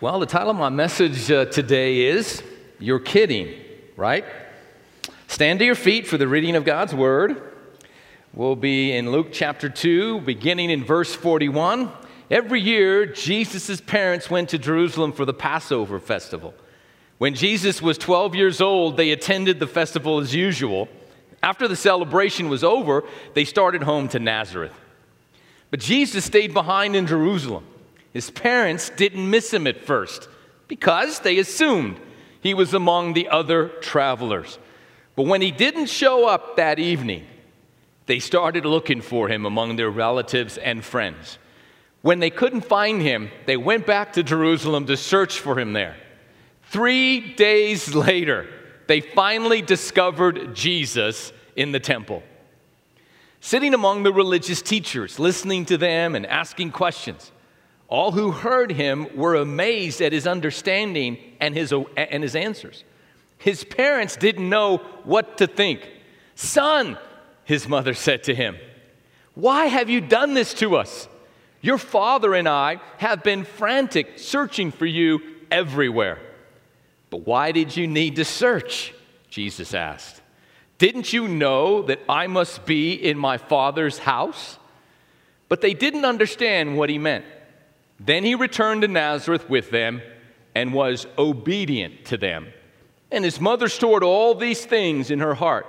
Well, the title of my message today is, You're Kidding, right? Stand to your feet for the reading of God's Word. We'll be in Luke chapter 2, beginning in verse 41. Every year, Jesus' parents went to Jerusalem for the Passover festival. When Jesus was 12 years old, they attended the festival as usual. After the celebration was over, they started home to Nazareth. But Jesus stayed behind in Jerusalem. His parents didn't miss him at first because they assumed he was among the other travelers. But when he didn't show up that evening, they started looking for him among their relatives and friends. When they couldn't find him, they went back to Jerusalem to search for him there. 3 days later, they finally discovered Jesus in the temple, sitting among the religious teachers, listening to them and asking questions. All who heard him were amazed at his understanding and his answers. His parents didn't know what to think. "Son," his mother said to him, "why have you done this to us? Your father and I have been frantic, searching for you everywhere." "But why did you need to search?" Jesus asked. "Didn't you know that I must be in my Father's house?" But they didn't understand what he meant. Then he returned to Nazareth with them and was obedient to them. And his mother stored all these things in her heart.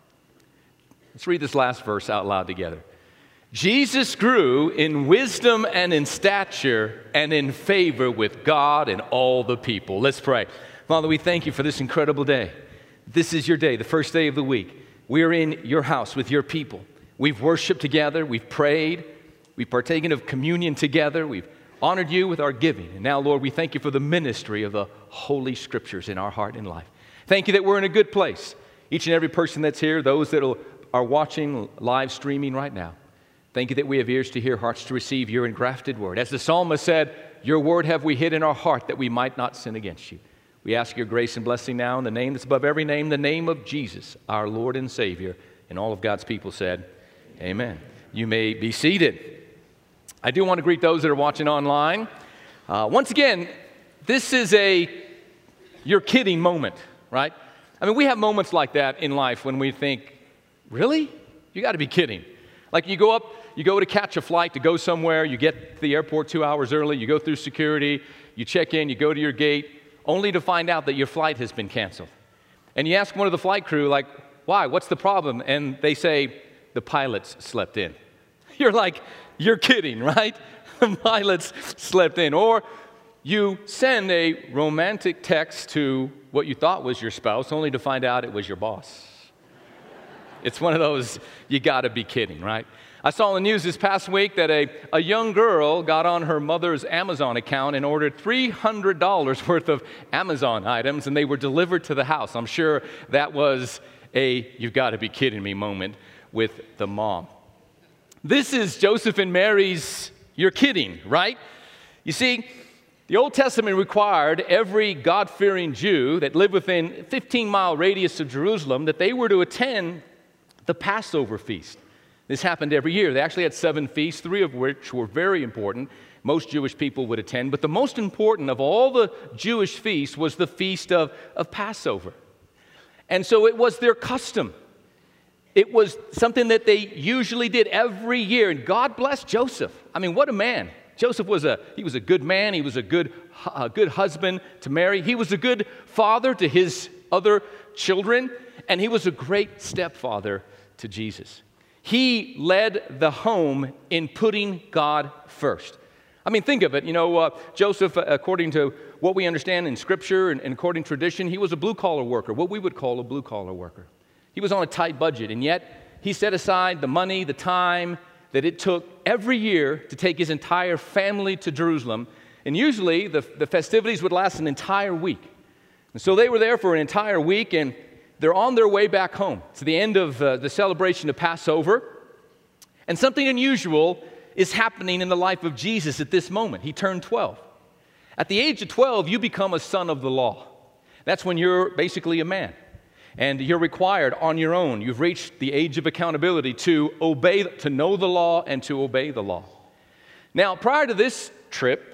Let's read this last verse out loud together. Jesus grew in wisdom and in stature and in favor with God and all the people. Let's pray. Father, we thank you for this incredible day. This is your day, the first day of the week. We are in your house with your people. We've worshiped together. We've prayed. We've partaken of communion together. We've honored you with our giving. And now, Lord, we thank you for the ministry of the Holy Scriptures in our heart and life. Thank you that we're in a good place. Each and every person that's here, those that are watching live streaming right now. Thank you that we have ears to hear, hearts to receive your engrafted word. As the psalmist said, your word have we hid in our heart that we might not sin against you. We ask your grace and blessing now in the name that's above every name, the name of Jesus, our Lord and Savior. And all of God's people said, amen. You may be seated. I do want to greet those that are watching online. Once again, this is a you're kidding moment, right? I mean, we have moments like that in life when we think, really? You got to be kidding. Like you go to catch a flight to go somewhere, you get to the airport 2 hours early, you go through security, you check in, you go to your gate, only to find out that your flight has been canceled. And you ask one of the flight crew, like, why? What's the problem? And they say, the pilots slept in. You're like, you're kidding, right? The pilots slept in. Or you send a romantic text to what you thought was your spouse, only to find out it was your boss. It's one of those, you gotta be kidding, right? I saw in the news this past week that a young girl got on her mother's Amazon account and ordered $300 worth of Amazon items, and they were delivered to the house. I'm sure that was a you've got to be kidding me moment with the mom. This is Joseph and Mary's you're kidding, right? You see, the Old Testament required every God-fearing Jew that lived within a 15-mile radius of Jerusalem that they were to attend the Passover feast. This happened every year. They actually had 7 feasts, 3 of which were very important. Most Jewish people would attend. But the most important of all the Jewish feasts was the feast of Passover. And so it was their custom. It was something that they usually did every year. And God bless Joseph. I mean, what a man. Joseph was a good man. He was a good husband to Mary. He was a good father to his other children. And he was a great stepfather to Jesus. He led the home in putting God first. I mean, think of it. You know, Joseph, according to what we understand in Scripture and according to tradition, he was a blue-collar worker, what we would call a blue-collar worker. He was on a tight budget, and yet he set aside the money, the time that it took every year to take his entire family to Jerusalem. And usually the festivities would last an entire week. And so they were there for an entire week, and they're on their way back home to the end of the celebration of Passover. And something unusual is happening in the life of Jesus at this moment. He turned 12. At the age of 12, you become a son of the law. That's when you're basically a man. And you're required on your own. You've reached the age of accountability to obey, to know the law and to obey the law. Now, prior to this trip,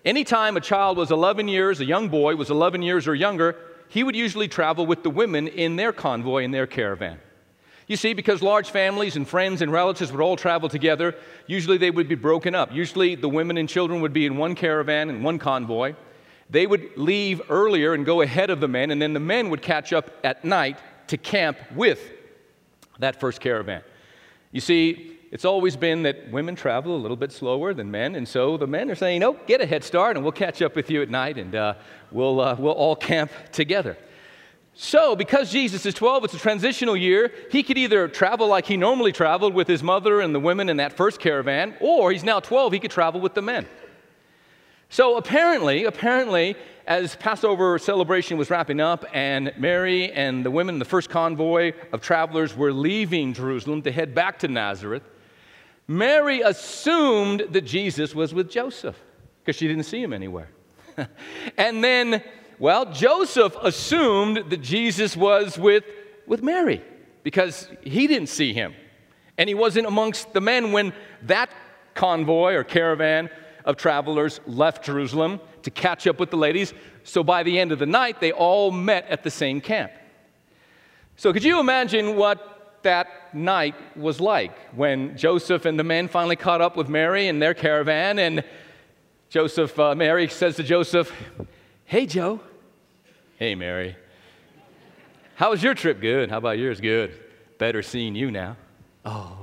Anytime a child was 11 years, a young boy was 11 years or younger, he would usually travel with the women in their convoy, in their caravan. You see, because large families and friends and relatives would all travel together, usually they would be broken up. Usually the women and children would be in one caravan and one convoy. They would leave earlier and go ahead of the men, and then the men would catch up at night to camp with that first caravan. You see, it's always been that women travel a little bit slower than men, and so the men are saying, "No, get a head start, and we'll catch up with you at night, and we'll all camp together." So, because Jesus is 12, it's a transitional year. He could either travel like he normally traveled with his mother and the women in that first caravan, or he's now 12, he could travel with the men. So apparently, as Passover celebration was wrapping up and Mary and the women in the first convoy of travelers were leaving Jerusalem to head back to Nazareth, Mary assumed that Jesus was with Joseph because she didn't see him anywhere. And then, Joseph assumed that Jesus was with Mary because he didn't see him. And he wasn't amongst the men when that convoy or caravan of travelers left Jerusalem to catch up with the ladies. So by the end of the night, they all met at the same camp. So could you imagine what that night was like when Joseph and the men finally caught up with Mary and their caravan, and Mary says to Joseph, "Hey, Joe." "Hey, Mary. How was your trip?" "Good. How about yours?" "Good. Better seeing you now." "Oh."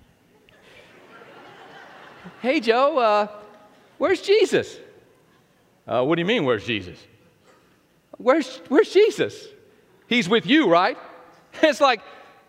"Hey, Joe, where's Jesus?" "What do you mean, where's Jesus?" Where's Jesus? He's with you, right?" It's like,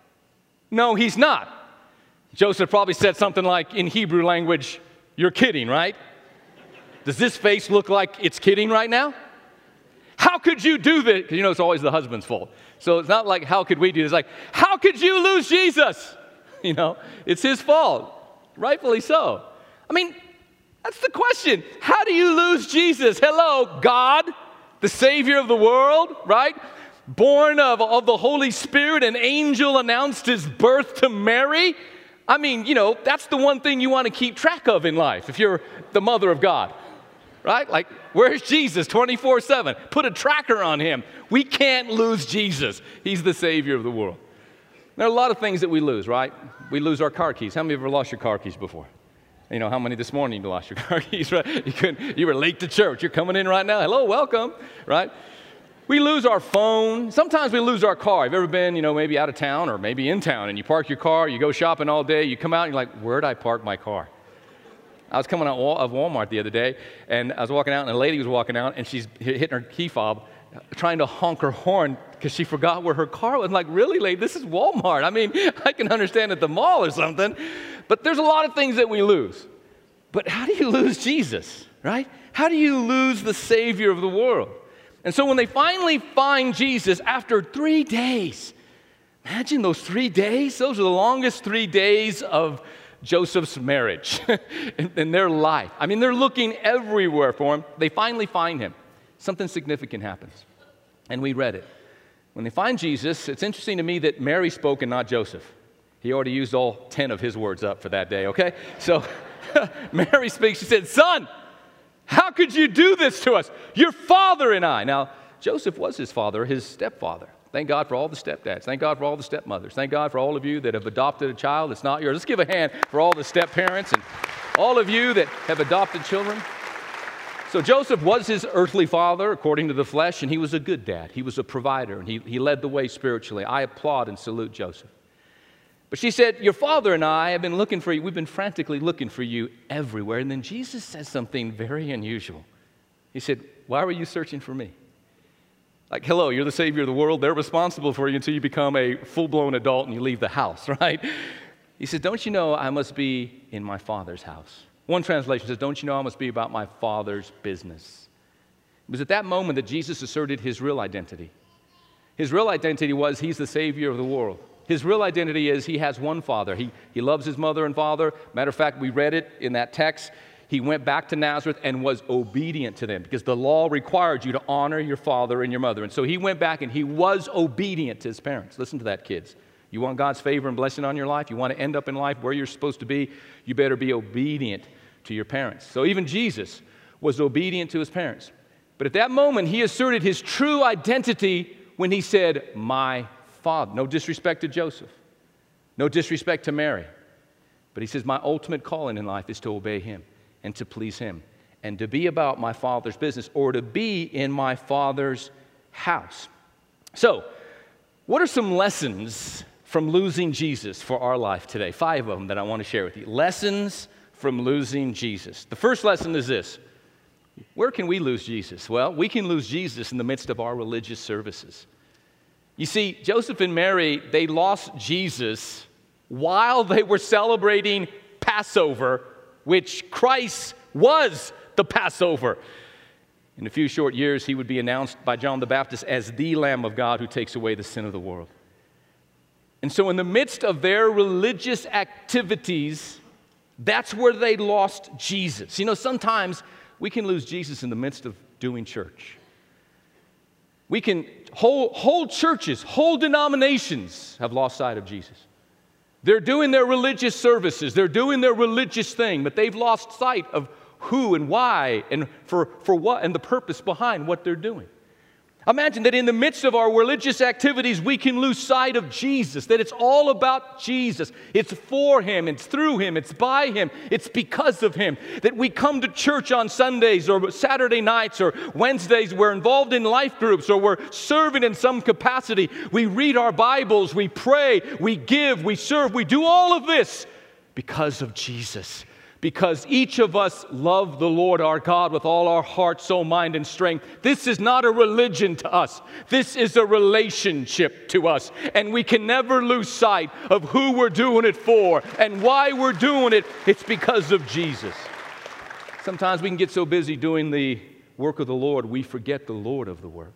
no, he's not. Joseph probably said something like in Hebrew language, "You're kidding, right? Does this face look like it's kidding right now? How could you do this?" Because it's always the husband's fault. So it's not like, how could we do this? It's like, how could you lose Jesus? It's his fault. Rightfully so. I mean, that's the question. How do you lose Jesus? Hello, God, the Savior of the world, right? Born of the Holy Spirit, an angel announced his birth to Mary. I mean, that's the one thing you want to keep track of in life if you're the mother of God, right? Like, where's Jesus 24/7? Put a tracker on him. We can't lose Jesus. He's the Savior of the world. There are a lot of things that we lose, right? We lose our car keys. How many of you have ever lost your car keys before? How many this morning you lost your car keys, right? You were late to church. You're coming in right now. Hello, welcome, right? We lose our phone. Sometimes we lose our car. Have you ever been, maybe out of town or maybe in town, and you park your car, you go shopping all day, you come out, and you're like, where'd I park my car? I was coming out of Walmart the other day, and I was walking out, and a lady was walking out, and she's hitting her key fob, trying to honk her horn because she forgot where her car was. I'm like, really, lady? This is Walmart. I mean, I can understand at the mall or something, but there's a lot of things that we lose. But how do you lose Jesus, right? How do you lose the Savior of the world? And so when they finally find Jesus after 3 days, imagine those 3 days. Those are the longest 3 days of Joseph's marriage in their life. I mean, they're looking everywhere for him. They finally find him. Something significant happens. And we read it. When they find Jesus, it's interesting to me that Mary spoke and not Joseph. He already used all 10 of his words up for that day, okay? So Mary speaks. She said, "Son, how could you do this to us? Your father and I." Now, Joseph was his father, his stepfather. Thank God for all the stepdads. Thank God for all the stepmothers. Thank God for all of you that have adopted a child that's not yours. Let's give a hand for all the step-parents and all of you that have adopted children. So Joseph was his earthly father according to the flesh, and he was a good dad. He was a provider, and he led the way spiritually. I applaud and salute Joseph. But she said, "Your father and I have been looking for you. We've been frantically looking for you everywhere." And then Jesus says something very unusual. He said, "Why were you searching for me?" Like, hello, you're the Savior of the world. They're responsible for you until you become a full-blown adult and you leave the house, right? He says, "Don't you know I must be in my Father's house?" One translation says, "Don't you know I must be about my Father's business?" It was at that moment that Jesus asserted his real identity. His real identity was he's the Savior of the world. His real identity is he has one Father. He loves his mother and father. Matter of fact, we read it in that text. He went back to Nazareth and was obedient to them because the law required you to honor your father and your mother. And so he went back and he was obedient to his parents. Listen to that, kids. You want God's favor and blessing on your life? You want to end up in life where you're supposed to be? You better be obedient to your parents. So even Jesus was obedient to his parents. But at that moment, he asserted his true identity when he said, my father. No disrespect to Joseph. No disrespect to Mary. But he says, my ultimate calling in life is to obey him and to please him and to be about my Father's business, or to be in my Father's house. So, what are some lessons from losing Jesus for our life today? 5 of them that I want to share with you. Lessons from losing Jesus. The first lesson is this. Where can we lose Jesus? Well, we can lose Jesus in the midst of our religious services. You see, Joseph and Mary, they lost Jesus while they were celebrating Passover, which Christ was the Passover. In a few short years, he would be announced by John the Baptist as the Lamb of God who takes away the sin of the world. And so in the midst of their religious activities, that's where they lost Jesus. You know, sometimes we can lose Jesus in the midst of doing church. We can, whole churches, whole denominations have lost sight of Jesus. They're doing their religious services, they're doing their religious thing, but they've lost sight of who and why and for what and the purpose behind what they're doing. Imagine that in the midst of our religious activities, we can lose sight of Jesus, that it's all about Jesus. It's for him, it's through him, it's by him, it's because of him. That we come to church on Sundays or Saturday nights or Wednesdays, we're involved in life groups or we're serving in some capacity. We read our Bibles, we pray, we give, we serve, we do all of this because of Jesus. Because each of us love the Lord our God with all our heart, soul, mind, and strength. This is not a religion to us. This is a relationship to us. And we can never lose sight of who we're doing it for and why we're doing it. It's because of Jesus. Sometimes we can get so busy doing the work of the Lord, we forget the Lord of the work.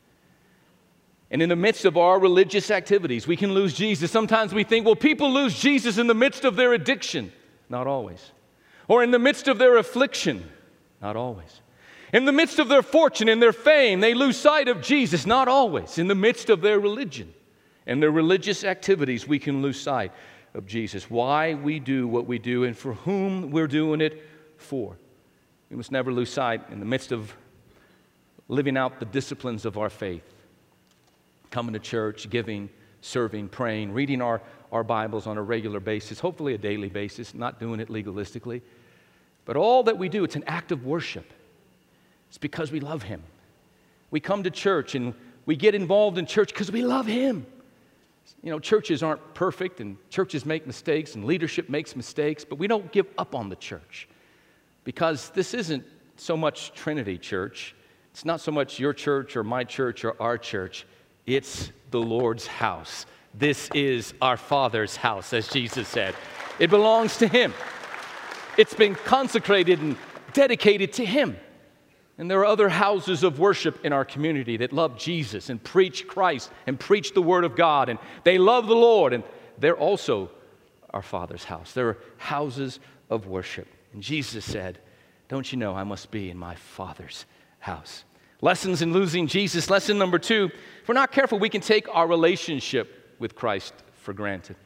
And in the midst of our religious activities, we can lose Jesus. Sometimes we think, well, people lose Jesus in the midst of their addiction. Not always. Or in the midst of their affliction. Not always. In the midst of their fortune and their fame, they lose sight of Jesus. Not always. In the midst of their religion and their religious activities, we can lose sight of Jesus. Why we do what we do and for whom we're doing it for. We must never lose sight in the midst of living out the disciplines of our faith. Coming to church, giving, serving, praying, reading our Bibles on a regular basis, hopefully a daily basis, not doing it legalistically. But all that we do, it's an act of worship. It's because we love him. We come to church and we get involved in church because we love him. You know, churches aren't perfect and churches make mistakes and leadership makes mistakes, but we don't give up on the church because this isn't so much Trinity Church. It's not so much your church or my church or our church. It's the Lord's house. This is our Father's house, as Jesus said. It belongs to him. It's been consecrated and dedicated to him. And there are other houses of worship in our community that love Jesus and preach Christ and preach the Word of God. And they love the Lord. And they're also our Father's house. They're houses of worship. And Jesus said, don't you know I must be in my Father's house? Lessons in losing Jesus. Lesson number 2, if we're not careful, we can take our relationship with Christ for granted.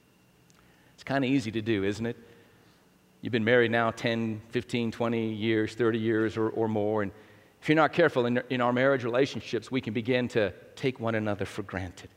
It's kind of easy to do, isn't it? You've been married now 10, 15, 20 years, 30 years or more, and if you're not careful in our marriage relationships, we can begin to take one another for granted.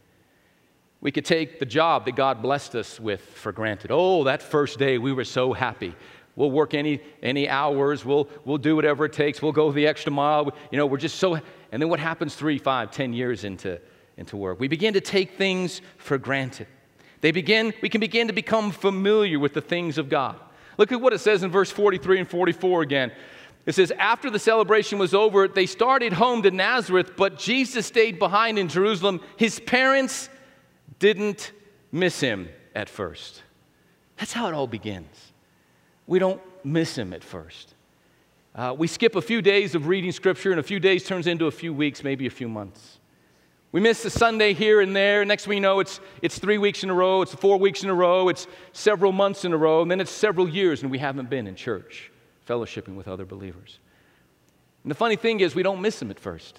We could take the job that God blessed us with for granted. Oh, that first day we were so happy. We'll work any hours, we'll do whatever it takes, we'll go the extra mile, we're just so, and then what happens 3, 5, 10 years into work? We begin to take things for granted. We can begin to become familiar with the things of God. Look at what it says in verse 43 and 44 again. It says, after the celebration was over, they started home to Nazareth, but Jesus stayed behind in Jerusalem. His parents didn't miss him at first. That's how it all begins. We don't miss him at first. We skip a few days of reading Scripture, and a few days turns into a few weeks, maybe a few months. We miss a Sunday here and there. Next thing we know, it's 3 weeks in a row, it's 4 weeks in a row, it's several months in a row, and then it's several years, and we haven't been in church, fellowshipping with other believers. And the funny thing is, we don't miss him at first.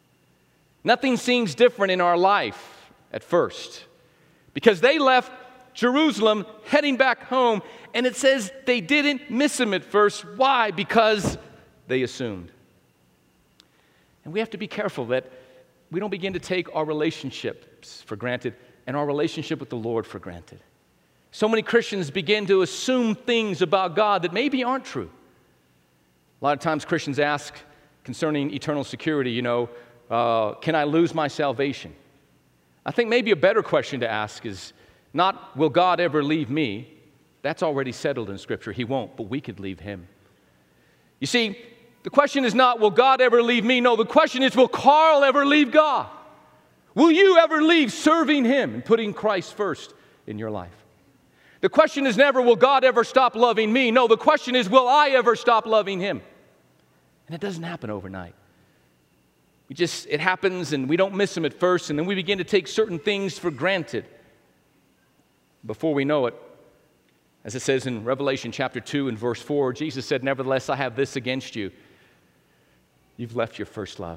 Nothing seems different in our life at first, because they left Jerusalem heading back home, and it says they didn't miss him at first. Why? Because they assumed. And we have to be careful that we don't begin to take our relationships for granted and our relationship with the Lord for granted. So many Christians begin to assume things about God that maybe aren't true. A lot of times Christians ask concerning eternal security, can I lose my salvation? I think maybe a better question to ask is not, will God ever leave me? That's already settled in Scripture. He won't, but we could leave Him. You see, the question is not, will God ever leave me? No, the question is, will Carl ever leave God? Will you ever leave serving Him and putting Christ first in your life? The question is never, will God ever stop loving me? No, the question is, will I ever stop loving Him? And it doesn't happen overnight. It happens and we don't miss Him at first, and then we begin to take certain things for granted. Before we know it, as it says in Revelation chapter 2 and verse 4, Jesus said, nevertheless, I have this against you. You've left your first love.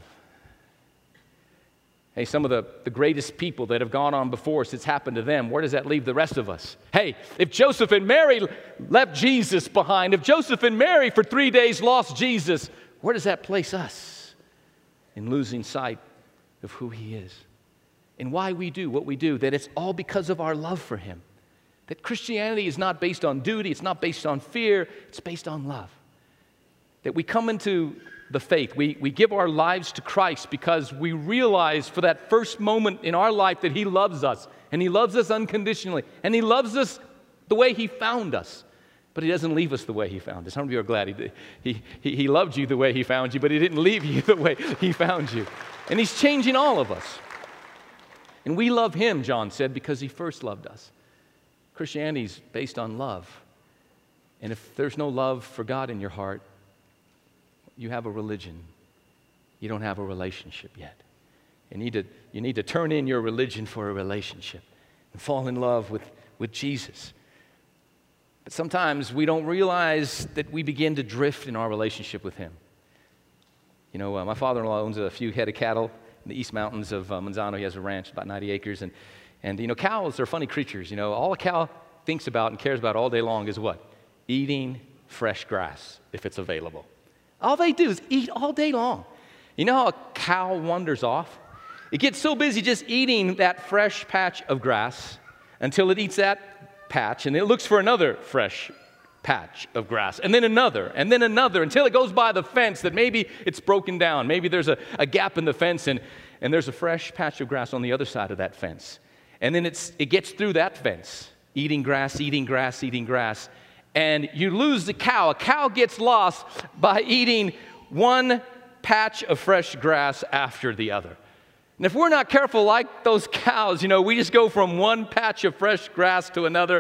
Hey, some of the greatest people that have gone on before us, it's happened to them. Where does that leave the rest of us? Hey, if Joseph and Mary left Jesus behind, if Joseph and Mary for 3 days lost Jesus, where does that place us? In losing sight of who He is and why we do what we do, that it's all because of our love for Him. That Christianity is not based on duty, it's not based on fear, it's based on love. That we come into the faith, we give our lives to Christ because we realize for that first moment in our life that He loves us, and He loves us unconditionally, and He loves us the way He found us. But He doesn't leave us the way He found us. Some of you are glad He loved you the way He found you, but He didn't leave you the way He found you. And He's changing all of us. And we love Him, John said, because He first loved us. Christianity is based on love. And if there's no love for God in your heart, you have a religion. You don't have a relationship yet. You need to turn in your religion for a relationship and fall in love with Jesus. But sometimes we don't realize that we begin to drift in our relationship with Him. My father-in-law owns a few head of cattle in the East Mountains of Manzano. He has a ranch, about 90 acres. And cows are funny creatures. All a cow thinks about and cares about all day long is what? Eating fresh grass, if it's available. All they do is eat all day long. You know how a cow wanders off? It gets so busy just eating that fresh patch of grass until it eats that patch, and it looks for another fresh patch of grass, and then another, until it goes by the fence that maybe it's broken down. Maybe there's a gap in the fence, and there's a fresh patch of grass on the other side of that fence. And then it gets through that fence, eating grass, and you lose the cow. A cow gets lost by eating one patch of fresh grass after the other. And if we're not careful like those cows, we just go from one patch of fresh grass to another,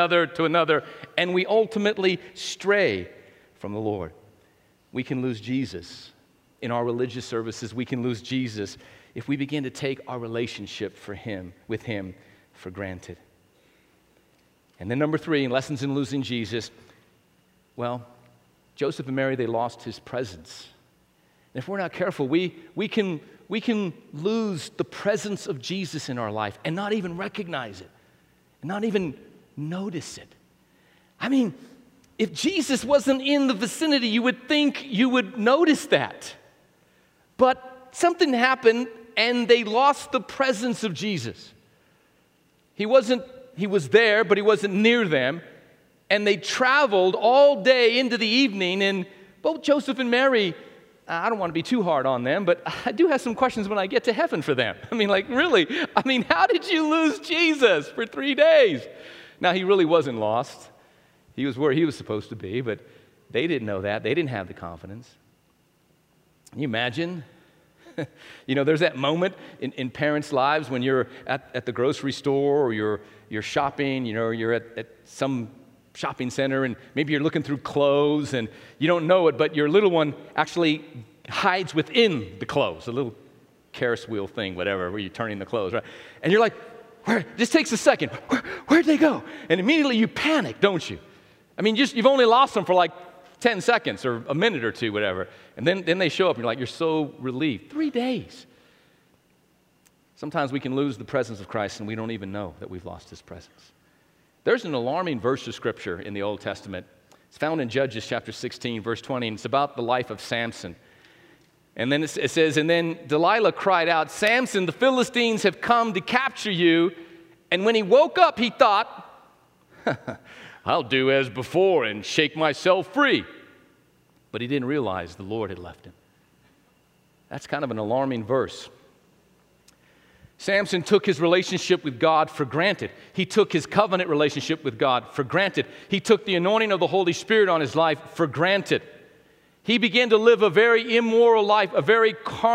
and we ultimately stray from the Lord. We can lose Jesus in our religious services. We can lose Jesus if we begin to take our relationship with Him for granted. And then number 3, lessons in losing Jesus. Well, Joseph and Mary, they lost His presence. And if we're not careful, we can lose the presence of Jesus in our life and not even recognize it, and not even notice it. I mean, if Jesus wasn't in the vicinity, you would think you would notice that. But something happened and they lost the presence of Jesus. He was there, but He wasn't near them. And they traveled all day into the evening, and both Joseph and Mary, I don't want to be too hard on them, but I do have some questions when I get to heaven for them. Really? How did you lose Jesus for 3 days? Now, He really wasn't lost. He was where He was supposed to be, but they didn't know that. They didn't have the confidence. Can you imagine? There's that moment in parents' lives when you're at the grocery store, or you're shopping, you're at some shopping center, and maybe you're looking through clothes and you don't know it, but your little one actually hides within the clothes, a little Ferris wheel thing, whatever, where you're turning the clothes, right? And you're like, where? Just takes a second. Where'd they go? And immediately you panic, don't you? You've only lost them for like 10 seconds or a minute or two, whatever. And then they show up and you're so relieved. 3 days. Sometimes we can lose the presence of Christ and we don't even know that we've lost His presence. There's an alarming verse of Scripture in the Old Testament It's found in Judges chapter 16, verse 20, and it's about the life of Samson. And then it says, and then Delilah cried out, Samson, the Philistines have come to capture you. And when he woke up, he thought, I'll do as before and shake myself free. But he didn't realize the Lord had left him. That's kind of an alarming verse. Samson took his relationship with God for granted. He took his covenant relationship with God for granted. He took the anointing of the Holy Spirit on his life for granted. He began to live a very immoral life, a very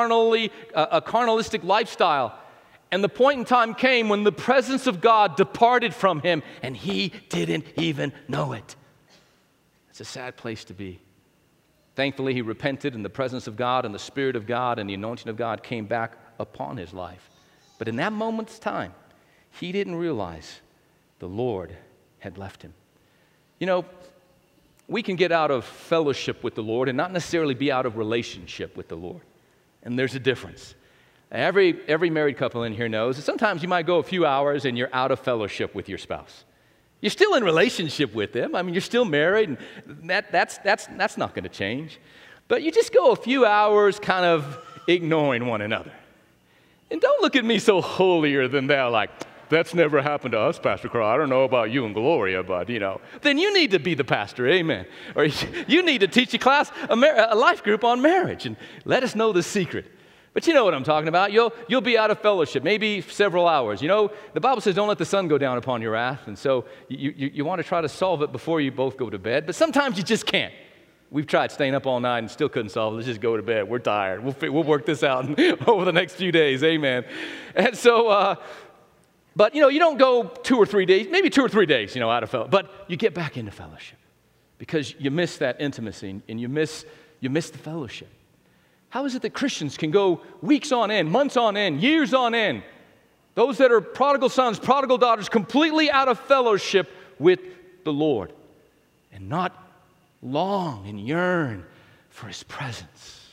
carnalistic lifestyle. And the point in time came when the presence of God departed from him, and he didn't even know it. It's a sad place to be. Thankfully, he repented, and the presence of God and the Spirit of God and the anointing of God came back upon his life. But in that moment's time, he didn't realize the Lord had left him. You know, we can get out of fellowship with the Lord and not necessarily be out of relationship with the Lord. And there's a difference. Every married couple in here knows that sometimes you might go a few hours and you're out of fellowship with your spouse. You're still in relationship with them. I mean, you're still married, and that's not going to change. But you just go a few hours kind of ignoring one another. And don't look at me so holier than thou, like, that's never happened to us, Pastor Carl. I don't know about you and Gloria, but, then you need to be the pastor, amen. Or you need to teach a class, a life group on marriage, and let us know the secret. But you know what I'm talking about. You'll be out of fellowship, maybe several hours. The Bible says don't let the sun go down upon your wrath, and so you want to try to solve it before you both go to bed, but sometimes you just can't. We've tried staying up all night and still couldn't solve it. Let's just go to bed. We're tired. We'll work this out over the next few days. Amen. And so, but you don't go 2 or 3 days, maybe 2 or 3 days, out of fellowship. But you get back into fellowship because you miss that intimacy and you miss the fellowship. How is it that Christians can go weeks on end, months on end, years on end, those that are prodigal sons, prodigal daughters, completely out of fellowship with the Lord and not long and yearn for His presence?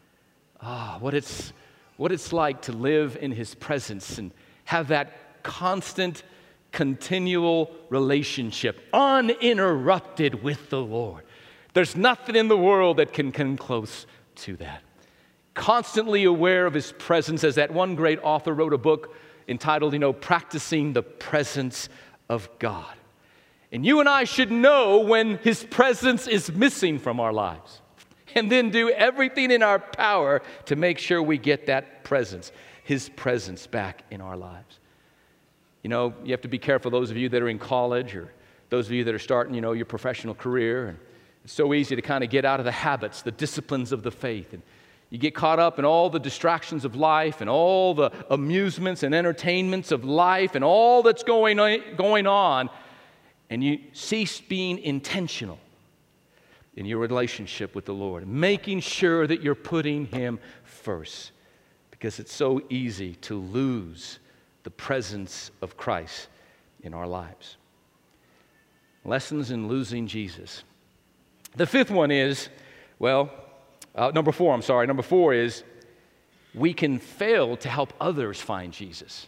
What it's like to live in His presence and have that constant, continual relationship, uninterrupted with the Lord. There's nothing in the world that can come close to that. Constantly aware of His presence, as that one great author wrote a book entitled, Practicing the Presence of God. And you and I should know when His presence is missing from our lives, and then do everything in our power to make sure we get that presence, His presence, back in our lives. You have to be careful, those of you that are in college or those of you that are starting, your professional career. And it's so easy to kind of get out of the habits, the disciplines of the faith. And you get caught up in all the distractions of life and all the amusements and entertainments of life and all that's going on. And you cease being intentional in your relationship with the Lord, making sure that you're putting Him first, because it's so easy to lose the presence of Christ in our lives. Lessons in losing Jesus. The fifth one is, number four is we can fail to help others find Jesus.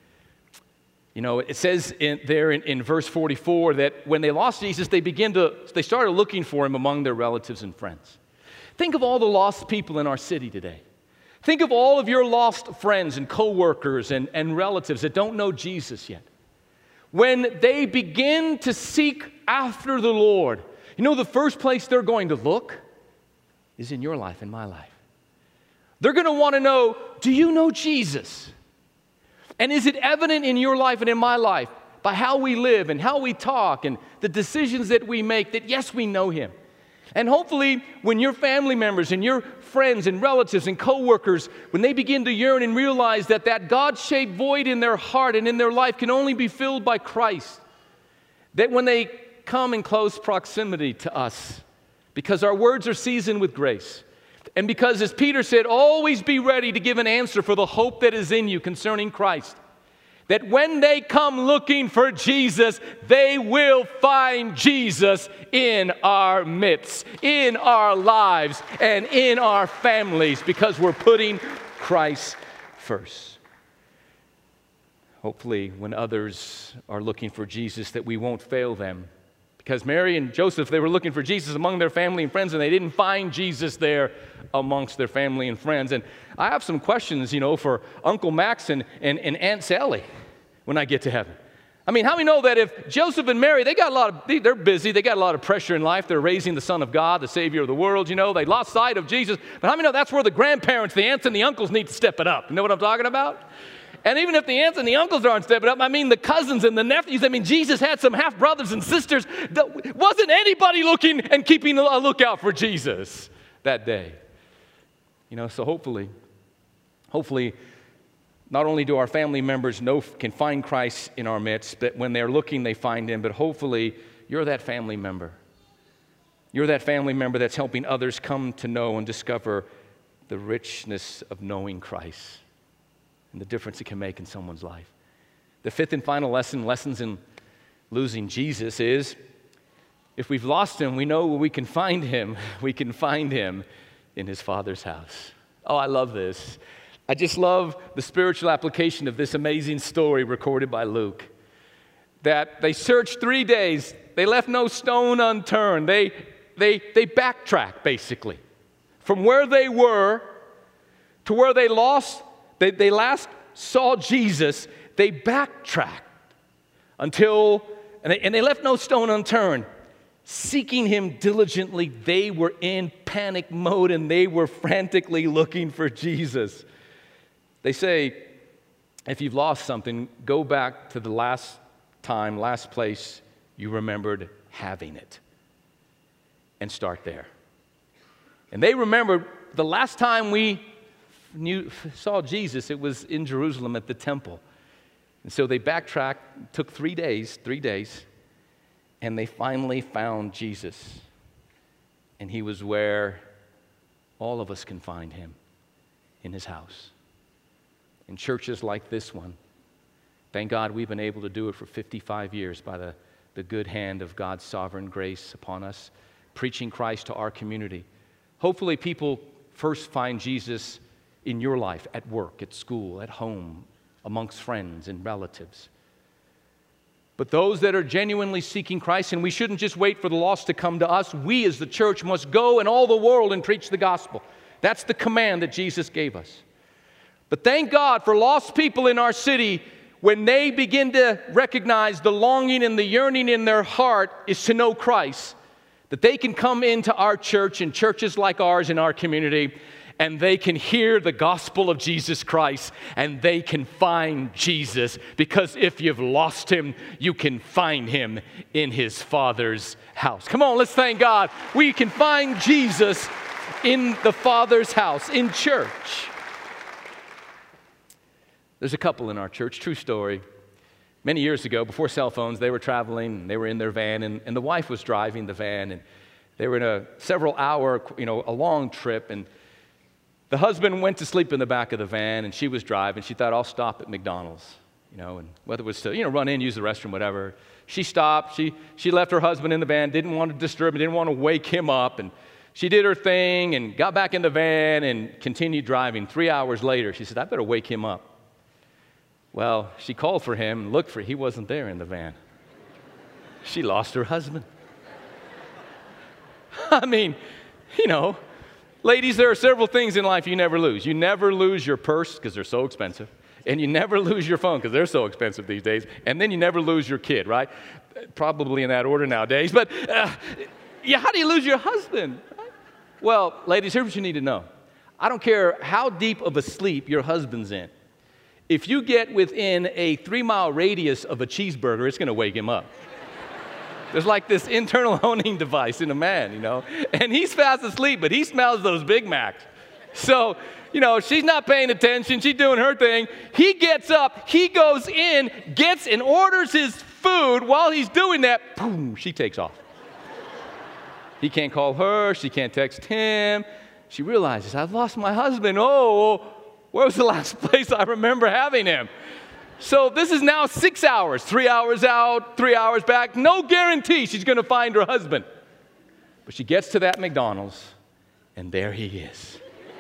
It says in verse 44 that when they lost Jesus, they started looking for Him among their relatives and friends. Think of all the lost people in our city today. Think of all of your lost friends and coworkers and relatives that don't know Jesus yet. When they begin to seek after the Lord, the first place they're going to look is in your life and my life. They're going to want to know, do you know Jesus? And is it evident in your life and in my life by how we live and how we talk and the decisions that we make that, yes, we know Him? And hopefully, when your family members and your friends and relatives and coworkers, when they begin to yearn and realize that God-shaped void in their heart and in their life can only be filled by Christ, that when they come in close proximity to us, because our words are seasoned with grace, and because, as Peter said, always be ready to give an answer for the hope that is in you concerning Christ, that when they come looking for Jesus, they will find Jesus in our midst, in our lives, and in our families, because we're putting Christ first. Hopefully, when others are looking for Jesus, that we won't fail them, Because Mary and Joseph, they were looking for Jesus among their family and friends, and they didn't find Jesus there amongst their family and friends. And I have some questions, for Uncle Max and Aunt Sally when I get to heaven. I mean, how many know that if Joseph and Mary, they're busy, they got a lot of pressure in life, they're raising the Son of God, the Savior of the world, they lost sight of Jesus. But how many know that's where the grandparents, the aunts and the uncles need to step it up? You know what I'm talking about? And even if the aunts and the uncles aren't stepping up, the cousins and the nephews, Jesus had some half-brothers and sisters. Wasn't anybody looking and keeping a lookout for Jesus that day? So hopefully, not only do our family members can find Christ in our midst, but when they're looking, they find Him, but hopefully you're that family member. You're that family member that's helping others come to know and discover the richness of knowing Christ and the difference it can make in someone's life. The fifth and final lessons in losing Jesus is, if we've lost Him, we know where we can find Him. We can find Him in His Father's house. Oh, I love this. I just love the spiritual application of this amazing story recorded by Luke. That they searched 3 days. They left no stone unturned. They backtracked, basically. From where they were to where they last saw Jesus, they backtracked and they left no stone unturned. Seeking Him diligently, they were in panic mode and they were frantically looking for Jesus. They say, if you've lost something, go back to the last place you remembered having it and start there. And they remembered the last time we saw Jesus, it was in Jerusalem at the temple. And so they backtracked, took 3 days, and they finally found Jesus. And He was where all of us can find Him, in His house. In churches like this one, thank God we've been able to do it for 55 years by the good hand of God's sovereign grace upon us, preaching Christ to our community. Hopefully people first find Jesus in your life, at work, at school, at home, amongst friends and relatives. But those that are genuinely seeking Christ, and we shouldn't just wait for the lost to come to us, we as the church must go in all the world and preach the gospel. That's the command that Jesus gave us. But thank God for lost people in our city when they begin to recognize the longing and the yearning in their heart is to know Christ, that they can come into our church and churches like ours in our community, and they can hear the gospel of Jesus Christ, and they can find Jesus, because if you've lost Him, you can find Him in His Father's house. Come on, let's thank God. We can find Jesus in the Father's house, in church. There's a couple in our church, true story. Many years ago, before cell phones, they were traveling, and they were in their van, and the wife was driving the van, and they were in a several-hour, a long trip, and the husband went to sleep in the back of the van, and she was driving. She thought, I'll stop at McDonald's, and whether it was to, run in, use the restroom, whatever. She stopped. She left her husband in the van, didn't want to disturb him, didn't want to wake him up, and she did her thing and got back in the van and continued driving. 3 hours later, she said, I better wake him up. Well, she called for him and looked for him. He wasn't there in the van. She lost her husband. Ladies, there are several things in life you never lose. You never lose your purse because they're so expensive. And you never lose your phone because they're so expensive these days. And then you never lose your kid, right? Probably in that order nowadays. But how do you lose your husband? Well, ladies, here's what you need to know. I don't care how deep of a sleep your husband's in. If you get within a 3-mile radius of a cheeseburger, it's going to wake him up. There's like this internal honing device in a man, and he's fast asleep, but he smells those Big Macs. So, she's not paying attention. She's doing her thing. He gets up, he goes in, gets and orders his food. While he's doing that, boom, she takes off. He can't call her. She can't text him. She realizes, I've lost my husband. Oh, where was the last place I remember having him? So this is now 6 hours, 3 hours out, 3 hours back. No guarantee she's going to find her husband. But she gets to that McDonald's, and there he is.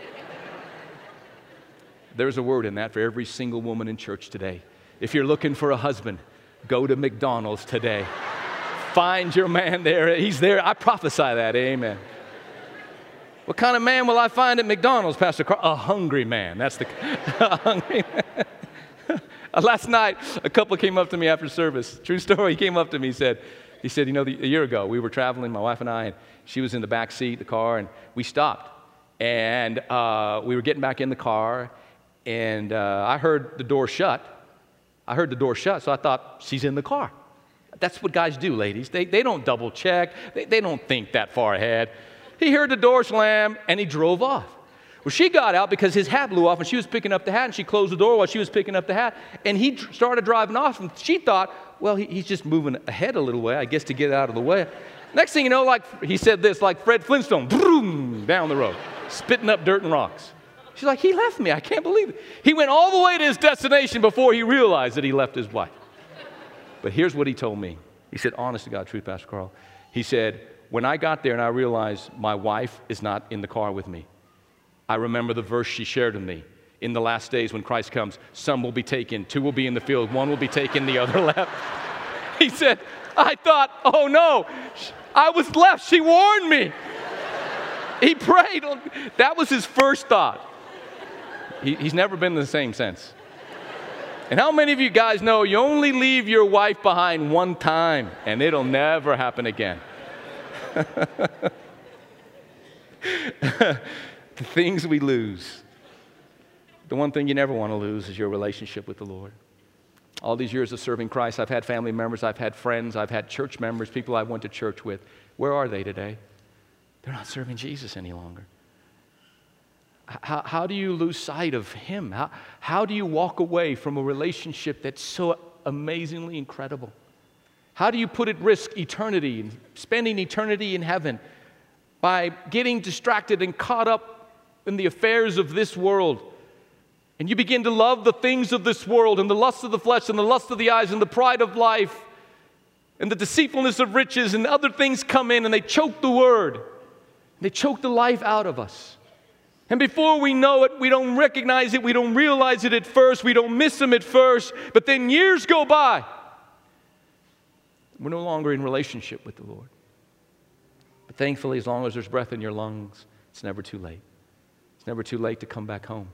There's a word in that for every single woman in church today. If you're looking for a husband, go to McDonald's today. Find your man there. He's there. I prophesy that. Amen. What kind of man will I find at McDonald's, Pastor Carl? A hungry man. That's the a hungry man. Last night, a couple came up to me after service. True story. He came up to me. He said, a year ago, we were traveling, my wife and I, and she was in the back seat of the car, and we stopped. And we were getting back in the car, and I heard the door shut. So I thought, she's in the car. That's what guys do, ladies. They don't double check. They don't think that far ahead. He heard the door slam, and he drove off. Well, she got out because his hat blew off, and she was picking up the hat, and she closed the door while she was picking up the hat, and he started driving off, and she thought, well, he's just moving ahead a little way, I guess, to get out of the way. Next thing you know, like he said this, like Fred Flintstone, boom, down the road, spitting up dirt and rocks. She's like, he left me. I can't believe it. He went all the way to his destination before he realized that he left his wife. But here's what he told me. He said, honest to God, truth, Pastor Carl. He said, when I got there and I realized my wife is not in the car with me, I remember the verse she shared with me. In the last days when Christ comes, some will be taken, two will be in the field, one will be taken, the other left. He said, I thought, oh no, I was left. She warned me. He prayed. That was his first thought. He's never been the same since. And how many of you guys know you only leave your wife behind one time and it'll never happen again? The things we lose. The one thing you never want to lose is your relationship with the Lord. All these years of serving Christ, I've had family members, I've had friends, I've had church members, people I went to church with. Where are they today? They're not serving Jesus any longer. How do you lose sight of Him? How do you walk away from a relationship that's so amazingly incredible? How do you put at risk eternity and spending eternity in heaven by getting distracted and caught up in the affairs of this world? And you begin to love the things of this world and the lust of the flesh and the lust of the eyes and the pride of life and the deceitfulness of riches, and other things come in and they choke the word. They choke the life out of us. And before we know it, we don't recognize it, we don't realize it at first, we don't miss Him at first, but then years go by. We're no longer in relationship with the Lord. But thankfully, as long as there's breath in your lungs, it's never too late. It's never too late to come back home.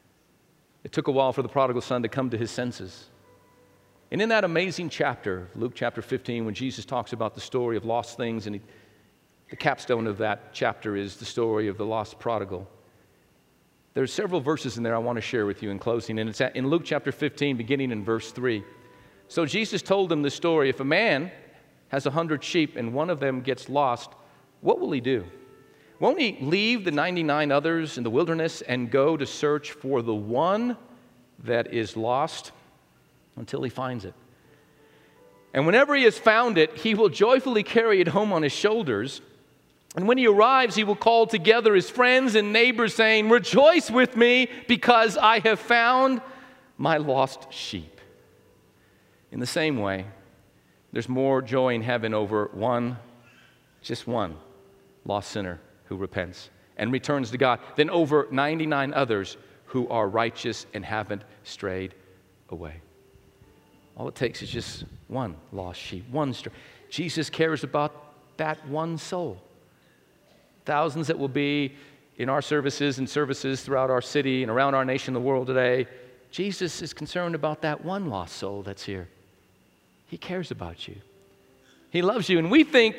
It took a while for the prodigal son to come to his senses. And in that amazing chapter, Luke chapter 15, when Jesus talks about the story of lost things, and the capstone of that chapter is the story of the lost prodigal. There's several verses in there I want to share with you in closing, and it's in Luke chapter 15, beginning in verse 3. So Jesus told them the story, if a man has 100 sheep and one of them gets lost, what will he do? Won't he leave the 99 others in the wilderness and go to search for the one that is lost until he finds it? And whenever he has found it, he will joyfully carry it home on his shoulders. And when he arrives, he will call together his friends and neighbors, saying, rejoice with me because I have found my lost sheep. In the same way, there's more joy in heaven over just one lost sinner who repents and returns to God than over 99 others who are righteous and haven't strayed away. All it takes is just one lost sheep, one stray. Jesus cares about that one soul. Thousands that will be in our services and services throughout our city and around our nation, the world today. Jesus is concerned about that one lost soul that's here. He cares about you. He loves you, and we think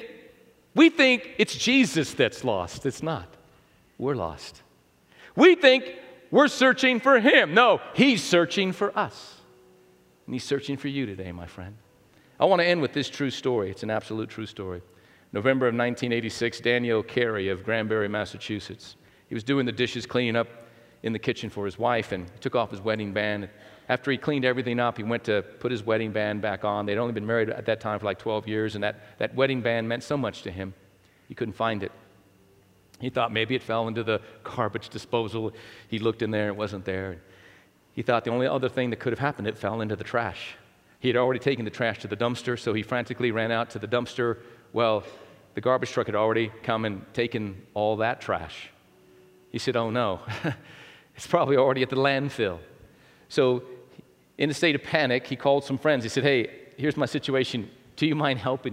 it's Jesus that's lost. It's not. We're lost. We think we're searching for Him. No, He's searching for us. And He's searching for you today, my friend. I want to end with this true story. It's an absolute true story. November of 1986, Daniel Carey of Granbury, Massachusetts. He was doing the dishes, cleaning up in the kitchen for his wife, and he took off his wedding band. After he cleaned everything up, he went to put his wedding band back on. They'd only been married at that time for like 12 years, and that wedding band meant so much to him. He couldn't find it. He thought maybe it fell into the garbage disposal. He looked in there, it wasn't there. He thought the only other thing that could have happened, it fell into the trash. He had already taken the trash to the dumpster, so he frantically ran out to the dumpster. Well, the garbage truck had already come and taken all that trash. He said, oh no, it's probably already at the landfill. So in a state of panic, he called some friends. He said, hey, here's my situation. Do you mind helping me?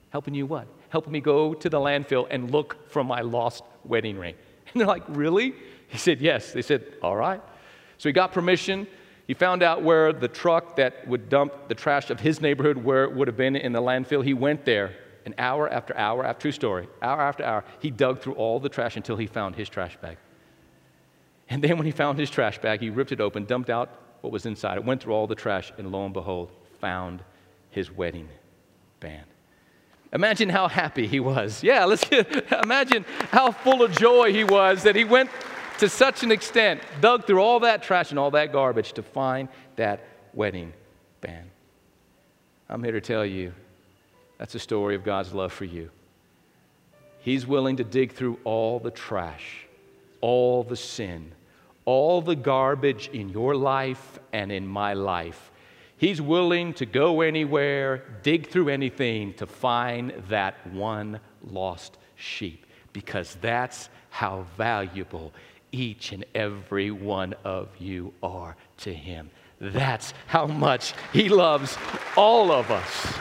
Helping you what? Helping me go to the landfill and look for my lost wedding ring. And they're like, really? He said, yes. They said, all right. So he got permission. He found out where the truck that would dump the trash of his neighborhood, where it would have been in the landfill. He went there, and hour after hour, true story, hour after hour, he dug through all the trash until he found his trash bag. And then when he found his trash bag, he ripped it open, dumped out what was inside it, went through all the trash, and lo and behold, found his wedding band. Imagine how happy he was. Yeah, imagine how full of joy he was that he went to such an extent, dug through all that trash and all that garbage to find that wedding band. I'm here to tell you, that's a story of God's love for you. He's willing to dig through all the trash, all the sin, all the garbage in your life and in my life. He's willing to go anywhere, dig through anything to find that one lost sheep, because that's how valuable each and every one of you are to Him. That's how much He loves all of us.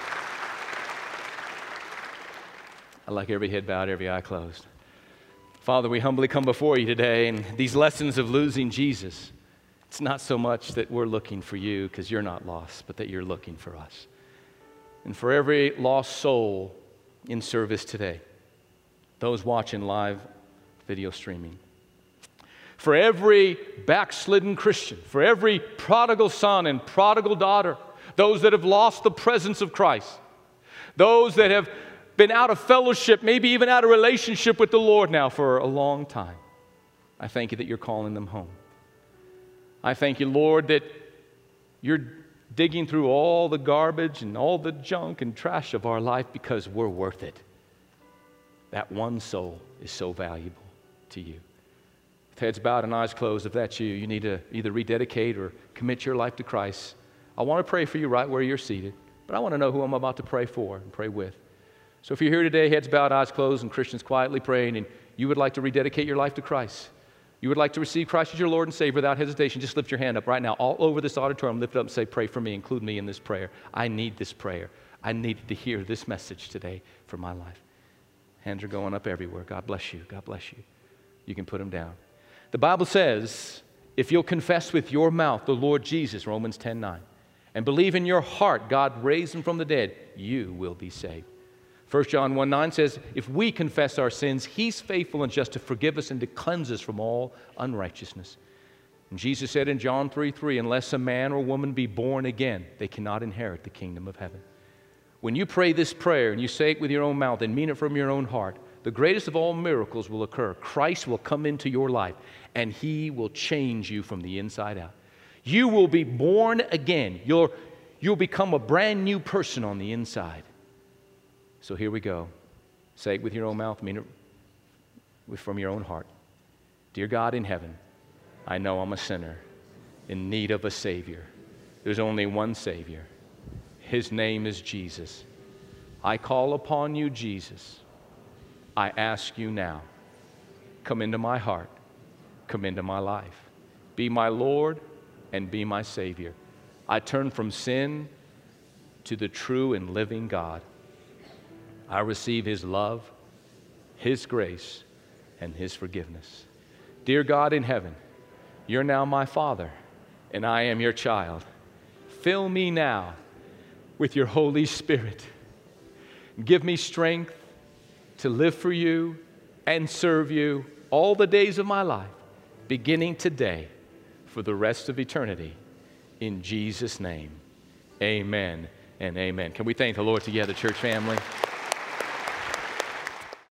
I'd like every head bowed, every eye closed. Father, we humbly come before you today, and these lessons of losing Jesus, it's not so much that we're looking for you because you're not lost, but that you're looking for us. And for every lost soul in service today, those watching live video streaming, for every backslidden Christian, for every prodigal son and prodigal daughter, those that have lost the presence of Christ, those that have been out of fellowship, maybe even out of relationship with the Lord now for a long time, I thank you that you're calling them home. I thank you, Lord, that you're digging through all the garbage and all the junk and trash of our life because we're worth it. That one soul is so valuable to you. With heads bowed and eyes closed, if that's you, you need to either rededicate or commit your life to Christ. I want to pray for you right where you're seated, but I want to know who I'm about to pray for and pray with. So if you're here today, heads bowed, eyes closed, and Christians quietly praying, and you would like to rededicate your life to Christ, you would like to receive Christ as your Lord and Savior without hesitation, just lift your hand up right now. All over this auditorium, lift it up and say, pray for me, include me in this prayer. I need this prayer. I needed to hear this message today for my life. Hands are going up everywhere. God bless you. God bless you. You can put them down. The Bible says, if you'll confess with your mouth the Lord Jesus, Romans 10:9, and believe in your heart God raised him from the dead, you will be saved. 1 John 1:9 says, if we confess our sins, he's faithful and just to forgive us and to cleanse us from all unrighteousness. And Jesus said in John 3:3, unless a man or woman be born again, they cannot inherit the kingdom of heaven. When you pray this prayer and you say it with your own mouth and mean it from your own heart, the greatest of all miracles will occur. Christ will come into your life and he will change you from the inside out. You will be born again. You'll become a brand new person on the inside. So here we go. Say it with your own mouth, mean it from your own heart. Dear God in heaven, I know I'm a sinner in need of a Savior. There's only one Savior. His name is Jesus. I call upon you, Jesus. I ask you now, come into my heart, come into my life. Be my Lord and be my Savior. I turn from sin to the true and living God. I receive his love, his grace, and his forgiveness. Dear God in heaven, you're now my Father, and I am your child. Fill me now with your Holy Spirit. Give me strength to live for you and serve you all the days of my life, beginning today for the rest of eternity. In Jesus' name, amen and amen. Can we thank the Lord together, church family?